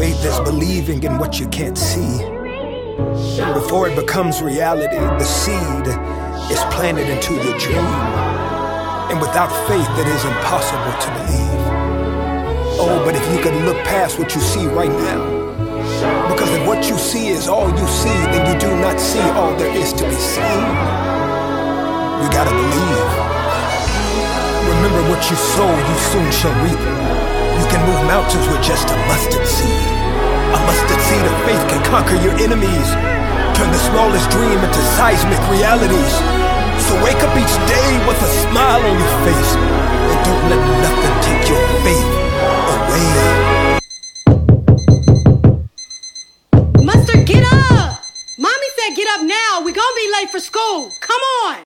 Faith is believing in what you can't see. And before it becomes reality, the seed is planted into your dream. And without faith, it is impossible to believe. Oh, but if you could look past what you see right now, because if what you see is all you see, then you do not see all there is to be seen. You gotta believe. Remember, what you sow, you soon shall reap. You can move mountains with just a mustard seed. A mustard seed of faith can conquer your enemies, turn the smallest dream into seismic realities. So wake up each day with a smile on your face, and don't let nothing take your faith away. Mustard, get up! Mommy said get up now. We're gonna be late for school. Come on!